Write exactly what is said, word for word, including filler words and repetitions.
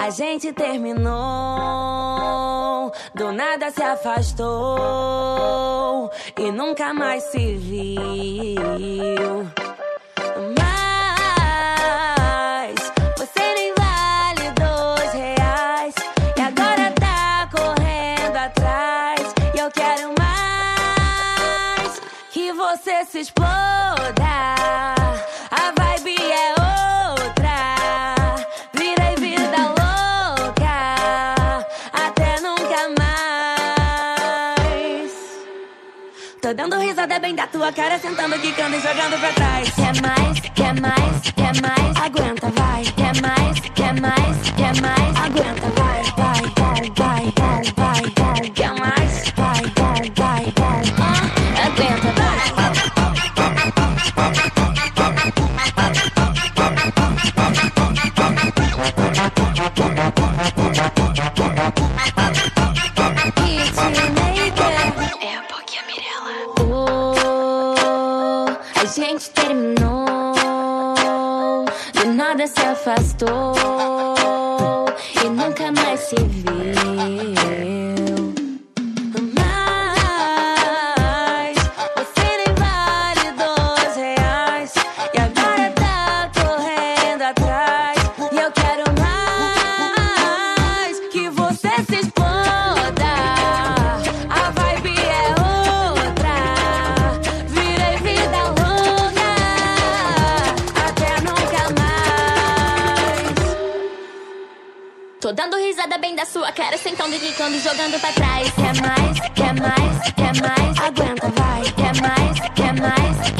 A gente terminou, do nada se afastou e nunca mais se viu. Mas você nem vale dois reais e agora tá correndo atrás. E eu quero mais que você se exploda. A vibe é outra. Virei vida louca até nunca mais. Tô dando risada bem da tua cara, sentando, quicando e jogando pra trás. Quer mais, quer mais, quer mais? Aguenta, vai. Quer mais, quer mais, quer mais? Aguenta, vai, vai, vai, vai, vai, vai, vai. Quer mais? Vai, vai, vai, vai. Ah, aguenta, vai. A gente terminou, do nada se afastou e nunca mais se viu. Mas você nem vale dois reais e agora tá correndo atrás. E eu quero mais que você se exploda. A vibe é outra. Virei vida louca até nunca mais. Tô dando risada bem da sua cara, sentando e quicando, jogando pra trás. Quer mais, quer mais, quer mais? Aguenta, vai. Quer mais, quer mais,